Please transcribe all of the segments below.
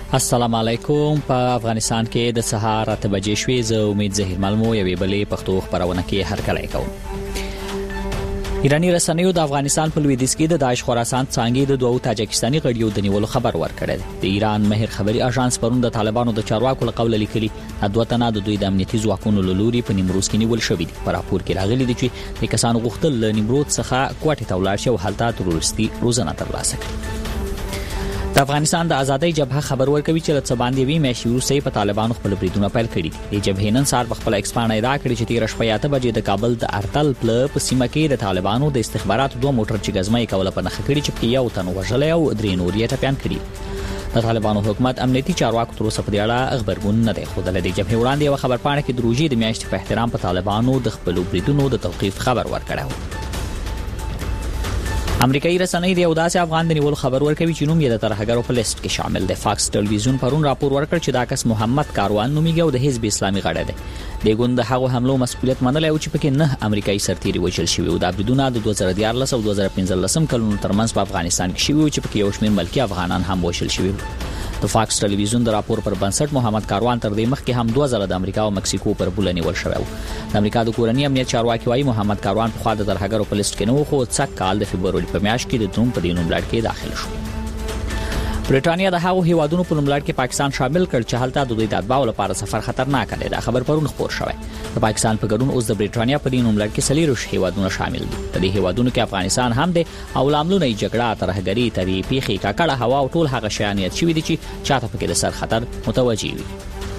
السلام علیکم. په افغانستان کې د سهار 8 بجې شوې. زه امید زهیر ملمو یوې بلې پښتو خبرونه کې هرکلی کوم. ایرانی رسنیو د افغانستان په لویدیځ کې د داعش خراسان څانګې د دوه تاجکستاني غړیو د نیولو خبر ورکړی. د ایران مهر خبري اژانس پرون د طالبانو د چارواکو له قوله لیکلي دوه تنه د دوی د امنیتي ځواکونو له لوري په نیمروز کې نیول شوي دي. په راپور کې راغلي دي چې د کسانو غوښتل له نیمروز څخه کوټې ته ولاړ شي او هلته تروریستي روزنه ترلاسه کړي. د افغانستان د ازادۍ جبهه خبر ورکوي چې د څباندې وی میاشتې وروسته په طالبانو خپل بریدونه پیل کړي دي. د جبهې نن سهار په خپل ایکس باندې ادعا کړې چې 13:08 بجې د کابل د ارتل پل په سیمه کې د طالبانو د استخباراتو دوه موټر چې غزمه کوله په نخښه کړي چې یو تن وژل او درې نور یې ټپيان کړي. د طالبانو حکومت امنیتي چارواکو تر اوسه په دې اړه خبرګون نه دی خوده. د جبهې وړاندې یو خبرپاڼه کې د روزي د میاشتې په احترام په طالبانو د خپل بریدونو د توقيف خبر ورکړی. امریکایي رسنۍ د یو داسې افغان د نیولو خبر ورکوي چې نوم یې د ترهګرو په لیست کې شامل دی. فاکس ټلویزیون پرون راپور ورکړ چې دا کس محمد کاروان نومیږي او د حزب اسلامي غړی دی. د ګوند د هغو حملو مسؤلیت منلی او چې پکې 9 امریکایي سرتیري وژل شوي او د بریدونه د 2014 او 2015 کلونو ترمنځ په افغانستان کې شوي او چې پکې یو شمېر ملکی افغانان هم وژل شوي. د فاکس ټلویزیون د راپور پر بنسټ محمد کاروان تر دې مخکې هم 2000 د امریکا او مکسیکو پر بوله نیول شوی و. د امریکا د کورنۍ امنیت چارواکي وايي محمد کاروان په خوا د ترهګرو په لیست کې نه و خو څک کال د فبرवरी په میاشت کې د دروم په دینوم لړ کې داخل شو. برېټانیا د هغو هیوادونو په نوم لړ کې پاکستان شامل کړ چې هلته د دوی د اتباعو لپاره سفر خطرناک دی. دا خبر پرون خبر شوی. د پاکستان په ګډون اوس د برېټانیا په دینوم لړ کې 40 هیوادونه شامل دي. د دې هیوادونو کې افغانستان هم دی او لاملونه جګړه ترهګری تری پیخي کاکړه هوا او ټول هغه شیانیت شوی دي چې چاته پکې د سر خطر متوجي وي.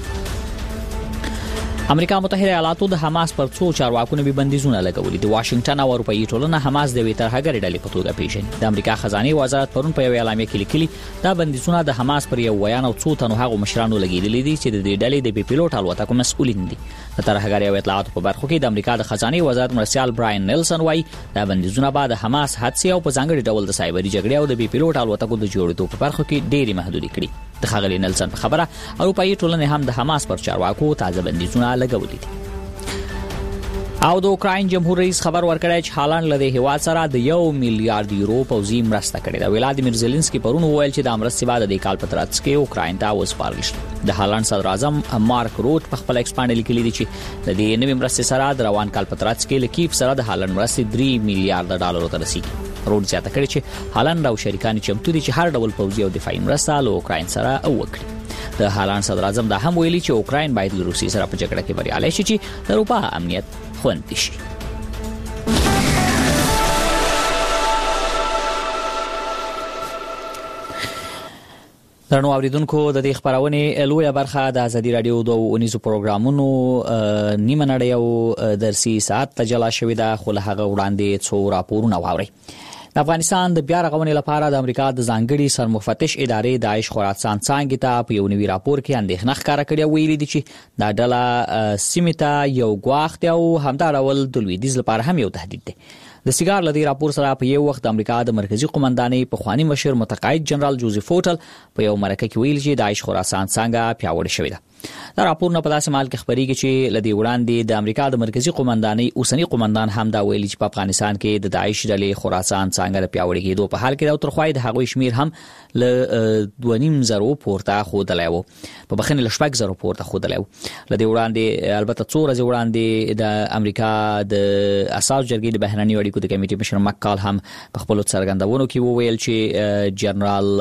امریکا متحده ایالاتو د حماس پر څو چارواکونو به بندیزونه لګولي. د واشنگټن او اروپאי ټولنه حماس د ویترهګری ډلې په توګه پیژني. د امریکا خزانه وزارت پرون په یو اعلامیه کې لیکلي دا بندیزونه د حماس پر یو ویان او څو تنو هغه مشرانو لګیدلي دي چې د دې ډلې د بي پیلوټ الوتکو مسؤلین دي. د ترهګری او اطلاعاتو په برخه کې د امریکا د خزانه وزارت مرستيال براین نیلسن وايي دا بندیزونه بعد حماس حادثه او په ځانګړي ډول د سایبري جګړې او د بي پیلوټ الوتکو د جوړېدو په برخه کې ډېری محدودي کړي. د خغلی نیلسن په خبره اروپאי ټولنه هم د حماس پر چارواکو تازه بندیزونه لګولي دي. او د اوکراین جمهور رئیس خبر ورکړی چې هالند له هیواد سره د 1 میلیارډ یورو پوځي مرسته کړې ده. ولادیمیر زيلنسکي پرون وویل چې د مرستې بعد د کال په ترڅ کې اوکراین ته وسپارل شي. د هالند صدر اعظم مارک روت په خپل ایکس باندې لیکلي دي چې د دې نوې مرستې سره د روان کال په ترڅ کې لکیف سره د هالند مرستې 3 میلیارډ ډالر ته رسیدي. روت زیاته کړی چې هالند او شریکان چمتو دي چې هر ډول پوځي او دفاعي مرسته له اوکراین سره وکړي. د هالند صدر اعظم دا هم ویلي چې اوکراین باید له روسیې سره په جګړه کې بریالي شي چې د اروپا امنیت خوندي شي. درنو اوریدونکو د دې خبرونه لویه برخه د ازادي رادیو د اونیزو پروګرامونو نیمه نړۍ او درسي ساعت ته جلا شوې ده خو له هغه وړاندې څو راپورونه واوري. د افغانستان د بیا رغونې لپاره د امریکا د ځانګړي سرمفتش ادارې داعش خراسان څانګې ته په یو نوي راپور کې اندېښنه ښکاره کړې ویلي دي چې دا ډله سیمه ته یو غواخت او همدا ډول د لویدیځ لپاره هم یو تهدید دی. د سیګار لدی راپور سره په یو وخت د امریکا د مرکزی قومندانۍ په خواني مشر متقاعد جنرال جوزف فوټل په یو مرکه کې ویل چې داعش خراسان څنګه پیاوړی شوی ده. دا راپور نه په داسې مال کې خبريږي چې لدی وړاندې د امریکا د مرکزی قومندانۍ اوسنی قومندان هم دا ویلي چې په افغانستان کې د داعش ډلې خراسان څنګه پیاوړی کېدو په حال کې دا تر خوای د هغوی شمیر هم ل 2.5 پورته خودلای وو په بخنه ل 7 پورته خودلای وو. لدی وړاندې البته څو ورځې وړاندې د امریکا د اساس جرګې د بهرنی اړیکو د کمیټې مشر مکال هم په خپل څرګندونو کې وویل چې جنرال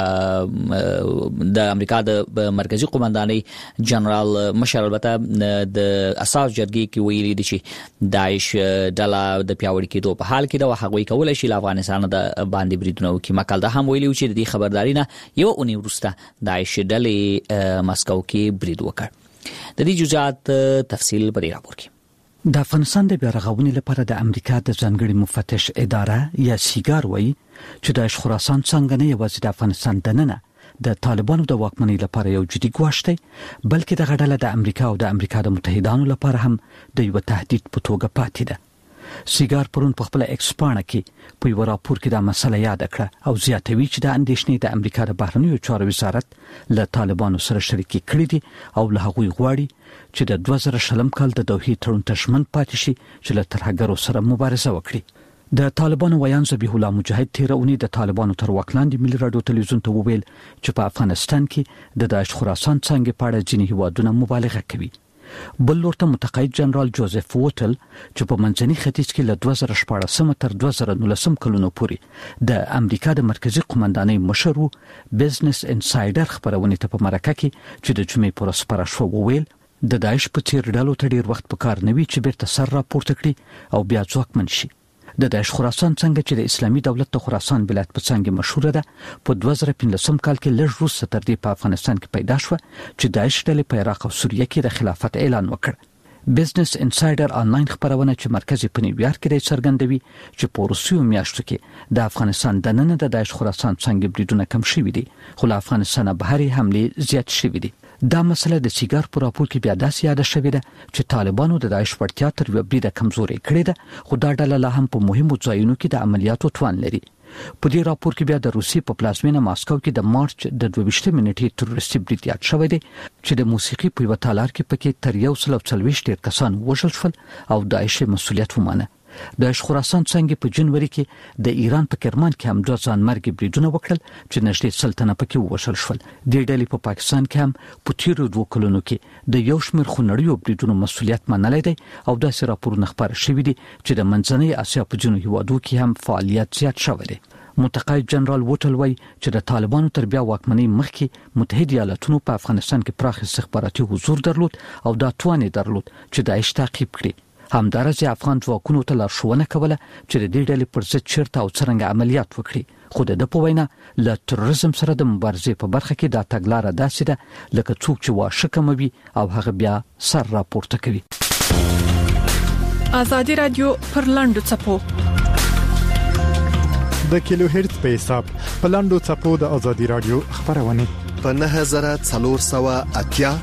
د امریکا د مرکزی قومندانۍ جنرال مشر البته د اساس جرګې کې ویلي دي چې داعش ډله د پیاوړي کېدو په حال کې د هغوی کولای شي افغانستان د باندې بریدونه وکړي. مکال دا هم ویلي چې د دې خبرداري نه یو اونۍ وروسته داعش ډلې مسکو کې برید وکړ. د دې جزئیات تفصیل په دې راپور کې. د افغانستان د بیا رغونې لپاره د امریکا د ځانګړي مفتش اداره یا سیګار وایي چې د خراسان څنګه نه یوازې د افغانستان دننه د طالبانو د واکمنۍ لپاره یو جدي ګواښ دی بلکې د غډله د امریکا او د امریکا د متحدانو لپاره هم د یو تهدید په توګه پاتې ده. سیګار پرون په خپل ایکس باندې کې په یو راپور کې دا مسله یاد کړه او زیاتوي چې د اندېښنې د امریکا د بهرنیو چارو وزارت له طالبانو سره شریکي کړې دي او له هغوی غواړي چې د 2020 کال د دوحې تړون ته ژمن پاتې شي چې له ترهګرو سره مبارزه وکړي. د طالبانو ویان ذبیح الله مجاهد تیرونی د طالبانو تر واک لاندې ملي رادیو تلویزیون ته وویل چې په افغانستان کې د داعش خراسان څنګه په اړه ځینې هیوادونه مبالغه کوي. بل لورته متقاعد جنرال جوزف ووټل چې په منځني ختیځ کې له 2014 تر 2019 کلونو پورې د امریکا د مرکزی قومندانۍ مشر وو، بزنس انسایډر خبرونه ته په مرکه کې چې د جمعې پر سپاره شو وویل د داعش په څیر ډلو ته ډیر وخت پکار نه وي چې بیرته سر راپورته کړي او بیا ځواکمن شي. د داعش خراسان څنګه چې د اسلامي دولت د خراسان ولایت په څنګه مشهور ده په 2015 کال کې لږ وروسته تر دې په افغانستان کې پیدا شو چې داعش ډلې په عراق او سوریه کې د خلافت اعلان وکړ. بزنس انسایډر آنلاین خبرونه چې مرکزی په نیویارک کې څرګندوي چې په روسیو میاشتو کې د افغانستان دننه د داعش خراسان څنګه بریدونه کم شوي دي، خو له افغانستان بهري حمله زیات شوي دي. دا مسله د سیګار په راپور کې بیا داسې یاد شوې ده چې طالبانو د داعش وړتیا تر یو بریده کمزوري کړې ده، خو دا ډله لا هم په مهمو ځایونو کې د عملیاتو توان لري. په دې راپور کې بیا د روسي په پلازمینه ماسکو کې د مارچ د 22 منټې تروریستي برید یاد شوی دی چې د موسیقي په یو تالار کې پکې تر 140 کسان وژل شول او داعش مسؤلیت ومانه. داعش خراسان څنګه په جنوري کې د ایران په کرمان کې هم د ځانمرګ بریدونه وکړل چې نږدې سلطنت پکې وشل شول. د ډلې په پاکستان کې هم په تیرو 2 کلونو کې د یو شمېر خونړیو بریدونو مسؤلیت منلای دی او داسې راپورونه خبر شوي دي چې د منځنۍ اسیا په جنو هیوادو کې هم فعالیت زیات شوی دی. متقاعد جنرال ووټل وایي چې د طالبانو تر بیا واکمنۍ مخکې متحده ایالاتونو په افغانستان کې پراخ استخباراتي حضور درلود او دا توان درلود چې داعش تعقیب کړي. همدارنګه افغان ځواکونو ته لارښوونه کوله چې د دې ډلې پر ضد چیرته او څنګه عملیات وکړي، خو د په وینا له تروریزم سره د مبارزې په برخه کې دا تګلاره داسې ده لکه څوک چې واښه کموي او هغه بیا سر راپورته کوي. ازادي رادیو پر لاندو چپو د کیلو هرتز په حساب په لاندو چپو د ازادي رادیو خبرونه په 9480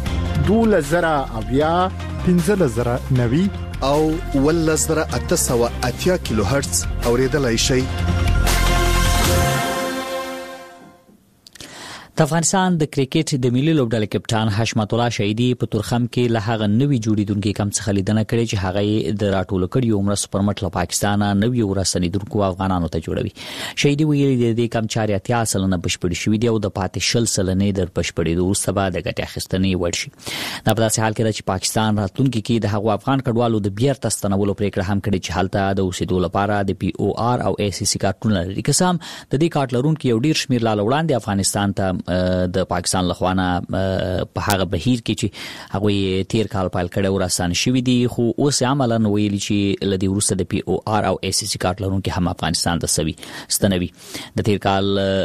2000 1590 او 1880 کیلو هرتز اوریدلای شي. د افغانستان د کرکټ د ملي لوبډلې کپټان حشمت الله شهیدی په تورخم کې له هغه نوې جوړیدونکو کم څخه لیدنه کړې چې هغه د راټول کړي عمر سپرمټ له پاکستان نوې ورسنیدونکو افغانانو ته جوړوي. شهیدی ویلي د دې کم 4 سلنه بشپړ شوې دی او د پاتې شل سلنې در بشپړې وروسته به د ګټې اخیستنې ورشي. دا په داسې حال کې چې پاکستان راتلونکي کې د هغو افغان کډوالو د بیرته ستنولو پریکړه هم کړې چې حالته د اوسېدو لپاره د پی او آر او ای سی سی کارتونه لري. قسم د دې کارت لرونکو یو ډیر شمیر لاله وړاندې افغانستان ته د پاکستان لخوانه په هغه بهیر کې چې هغه تیر کال پایل کړه ورسان شوې دي، خو اوس عملاً ویلي چې لدی ورسته د پی او آر او ای سی سی کارت لرونکو هم افغانستان ته ستنوي. د تیر کال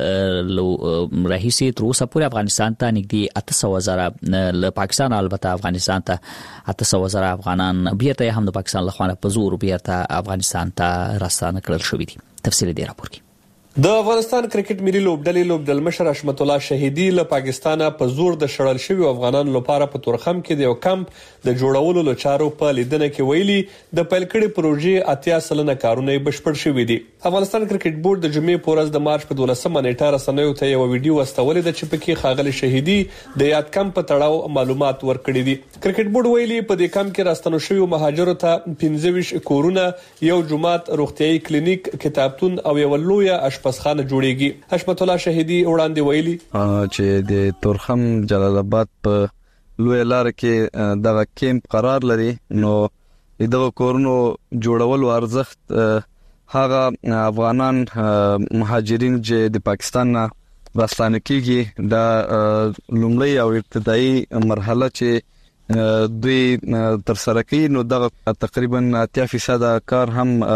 رئیسي تر اوسه پورې افغانستان ته نږدې 800,000 له پاکستان البته افغانستان ته 800,000 افغانان بیرته هم د پاکستان لخوانه په زور بیرته افغانستان ته راستانه کړل شوې دي. تفصیل دی راپور کې. د افغانستان کرکټ ملي لوبډلې لوبډلمشر حشمت الله شهیدی له پاکستان په زور د شړل شوی افغانانو لپاره په تورخم کې د یو کمپ د جوړولو لچارو په لیدنه کې ویلي د پیل کړي پروژې 80% کارونه بشپړ شوي دي. افغانستان کرکټ بورډ د جمعې په ورځ د مارچ په 12 نیټه رسنیو ته یو ویډیو واستولې ده چې پکې ښاغلي شهیدی د یاد کمپ په تړاو معلومات ورکړي دي. کرکټ بورډ ویلي په دې کمپ کې راستنو شوی مهاجرو ته 25 کورونه، یو جومات، روغتيایي کلینیک، کتابتون او یو لوی اشپزخانه جوړیږي. حشمت الله شهیدی وړاندې ویلي چې د تورخم جلال آباد په لوی لار کې دغه کیمپ قرار لري، نو دغه کورونو جوړولو ارزښت هغه افغانان مهاجرین چې د پاکستان راستانه کیږي د لومړی او ابتدایي مرحله چې دوی تر سره کوي، نو دغه تقریبا 80% کار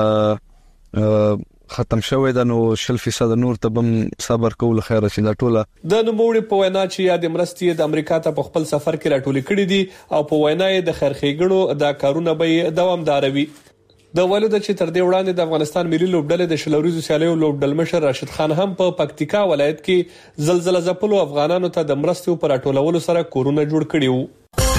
هم ختم شوی ده، نو 60% نور ته بم صبر کول خیره چې دا ټوله د نوموړي په وینا چې یاد مرستې د امریکا ته په خپل سفر کې راټول کړي دي او په وینا د خیرخېګړو د کارونه به دوامداروي. د ولود چې تر دې وړاندې د افغانستان ملي لوبډلې د شلوريزو سیالیو لوبډلمشر راشد خان هم په پکتیکا ولایت کې زلزلہ ځپلو افغانانو ته د مرستو پر راټولولو سره کورونه جوړ کړي وو.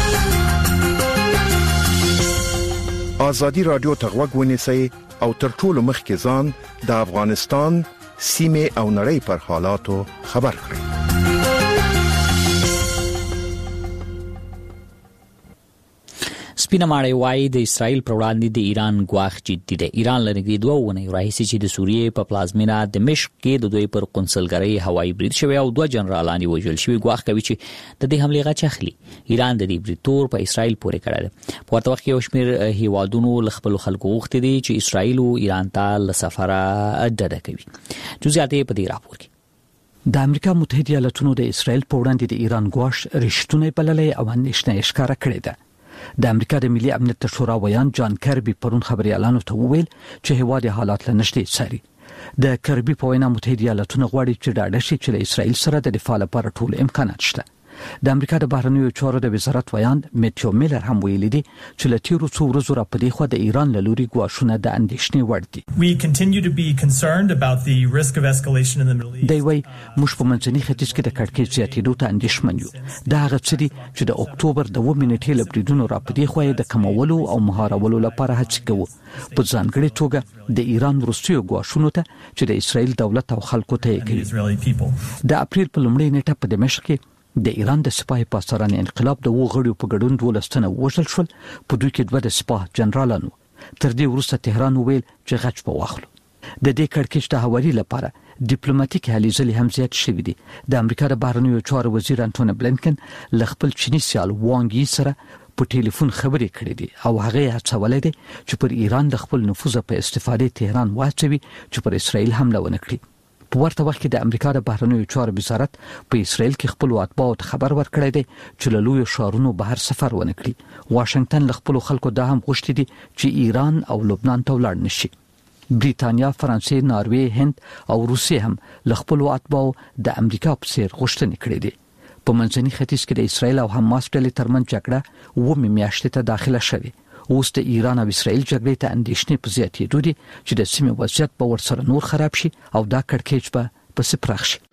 ازادي رادیو ته غوږ ونیسئ او تر ټولو مخکې ځان د افغانستان سیمه او نړۍ پر حالاتو خبر کړئ. سپینه ماړی وايي د اسرایل پر وړاندې د ایران ګواښ جدي دی. ایران لنګي 2 ونې راهیسي چې د سوریې په پلازمینه دمشق کې د دوی پر قونسلګرۍ هوایي برید شوی او 2 جنرالان وژل شوی. ګواښ کوي چې د دې حمله غچ اخلي. ایران د دې برید تور په اسرایل پورې کړی دی. په ورته وخت کې یو شمېر هیوادونو له خپل خلکو غوښتي دي چې اسرایل او ایران ته له سفره ډډه کوي. جزئیات په دې راپور کې. د امریکا متحده ایالاتونو د اسرایل په وړاندې د ایران ګواښ رښتونه بللې او اندېښنه ښکاره کړې ده. د امریکا د ملي امنیت شورا ویان جان کربي پرون خبريالانو ته وویل چې هیواد حالات له نږدې څاري. د کربي په وینا متحده ایالاتونه غواړي چې ډاډه شي چې له اسرایل سره د دفاع لپاره ټول امکانات شته. د امریکا د بهرنیو چارو د وزارت ویان میتیو میلر هم ویلي دي چې له تیرو څو ورځو را پدې خو د ایران له لوري ګواښونه د اندېښنې وړ دي. We continue to be concerned about the risk of escalation in the Middle East. دی وی موږ په منځني ختیځ کې د کړکېچ زیاتېدو ته اندېښمن یو. دا هغه څه دي چې د اکتوبر د 2 منټې له بریدونو را پدې خو د کمولو او مهارولو لپاره هڅه کوو. په ځانګړي توګه د ایران وروستیو ګواښونو ته چې د اسرایل دولت او خلکو ته کوي. د اپریل په لومړۍ نیټه په دمشق کې د ایران د سپاه پاسداران انقلاب د وغړیو په ګډون 12 تنه وژل شول. په دوی کې 2 د سپاه جنرالانو. تر دې وروسته تهران ویل چې غچ په واخلو. د دې کړکېچ د هواري لپاره ډیپلوماټیک هلې ځلې هم زیات شوې دي. د امریکا د بهرنیو چارو وزیر انټونی بلینکن له خپل چینی سیال وانګ یي سره په ټلیفون خبرې کړې دي او هغه هڅولې دي چې پر ایران د خپل نفوذ په استفادې تهران واچوي چې پر اسرائیل حمله ونه کړي. په ورته وخت کې د امریکا د بهرنیو چارو وزارت په اسرائیل کې خپل اتباعو ته خبر ورکړی دی چې له لوی شهرونو بهر سفر ونه کړي. واشنگټن له خپل خلکو دا هم غوښتي دي چې ایران او لبنان ته ولاړ نشي. بریتانیا، فرانسې، ناروې، هند او روسیه هم له خپل اتباعو د امریکا په څیر غوښتنې کړې دي. په منځني ختیځ کې د اسرائیل او حماس ډلې ترمنځ جګړه 2 میاشتې ته داخله شوه. اوس د ایران او اسرائیل جګړې ته اندېښنې په زیاتېدو دي چې د سیمې وضعیت به ورسره نور خراب شي او دا کړکېچ به پسې پراخ شي.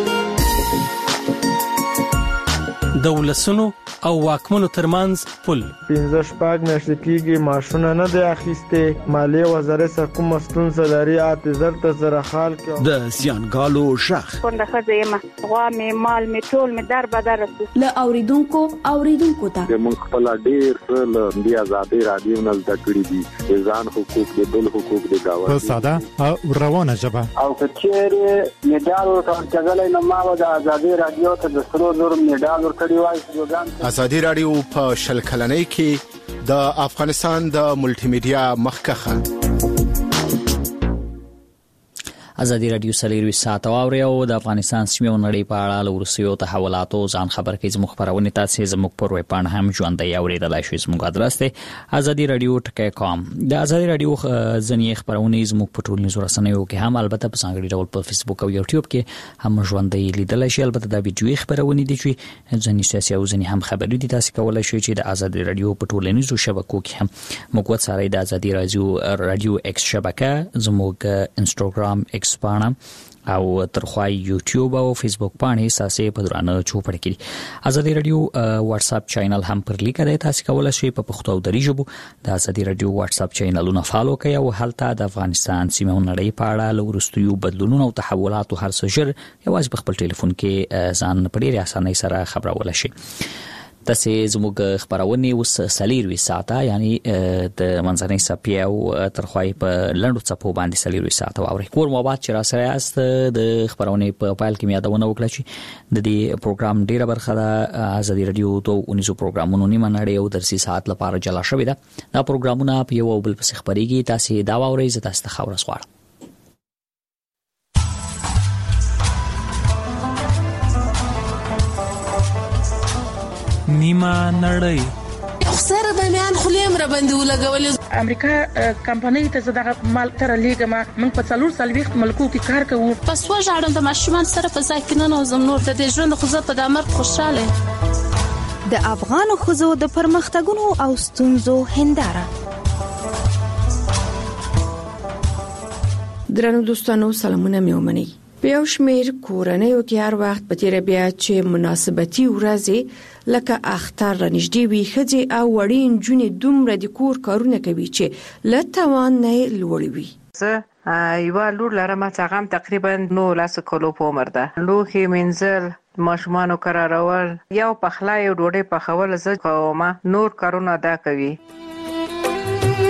د ولسونو او واکمنو ترمنځ پل 15 میاشتې کېږي ماشونه نه دی اخیسته. مالیه وزارت سره کوم ستونزه لري اعتذار ته زره خال کې د سیانګالو شخ څنګه خزه ما غوا می مال می ټول می در بدر له اوریدونکو ته موږ خپل ډیر له بیا آزادي رادیو نه زده کړی دي ځان حقوق د بل حقوق د داوا په ساده او روانه ژبه او کچېره میډال ورکړل نو ما د آزادي رادیو ته د سرو نور میډال ورکړی وای. آزادي رادیو په شل کلنۍ کې د افغانستان د ملټي میډیا مخکخه. آزادي رادیو سلیروي ساعت واوري او د افغانستان سیمه نړۍ په اړه ورسېو تحولاتو ځان خبر کوي. زموږ خبرونه تاسو زموږ پر ویب پاڼه هم ژوندۍ اوریدلای شئ. زموږ ادرس دی azadi.radio.com. د آزادي رادیو ځنې خبرونه زموږ په ټولنیزو رسنیو کې هم البته په څنګه ډول په فیسبوک او یوټیوب کې هم ژوندۍ لیدلای شئ. البته دا ویډیو خبرونه دي چې ځنې سیاسي او ځنې هم خبرې دي. تاسو کولای شئ چې د آزادي رادیو په ټولنیزو شبکو کې هم موږ وڅارئ. د آزادي رادیو ایکس شبکه، زموږ انستګرام پاڼه او ترخوای یوټیوب او فیسبوک پاڼې ساسې په درانه چوپړ کې. آزادي رادیو واتس اپ چینل هم پر لیکه دی. تاسو کولای شئ په پښتو او دری ژبه د آزادي رادیو واتس اپ چینلونه فالو کړئ او هلته د افغانستان سیمه نړۍ په اړه لورستیو بدلونونو او تحولاتو هر څه ژر یوازې په خپل ټلیفون کې ځان په ډېر اسانۍ سره خبرول شئ. تاسو زموږ خبرونه اوس سلیروي ساعته یعنی د منځنۍ سپی او ترخوای په لندو چپو باندې سلیروي ساعته واوري. کور مو بعد چې را سره است د خبرونه په پایل کې یادونه وکړه چې د دې پروګرام ډیره برخه د آزادي رادیو ته 19 پروګرامونو نیمه نړۍ او درسي ساعت لپاره جلا شوې ده. دا پروګرامونه په یو بل پسې خبريږي. تاسو دا واورئ. زه تاسو ته خبر اسوار. نیمه نړۍ خسر به میان خلیم را باندې ولګول. امریکا کمپنۍ ته زداغه مال تر لیګما موږ په 4 ملکو کې کار کوو. پس وژاړم د ماشومان سره په ځای کې نه نوزم نور د ژوند خو زه په دمر خوشاله. د افغان خزو د پرمختګونو او ستونزو هنداره. درنو دوستانو سلامونه مې ومنئ. په یو شمېر کورنیو کې هر وخت په تیر بیا چې مناسبتي ورځې لکه اختر رانږدې وي ښځې او وړې نجونې دومره د کور کارونه کوي چې له توان نه لوړ وي. زه یو لور لرم چې هغه تقریبا 19 کالو په عمر ده. لوښي مینځل، ماشومانو قرارول، یو پخلا یو ډوډۍ پخول زه کومه، نور کارونه دا کوي.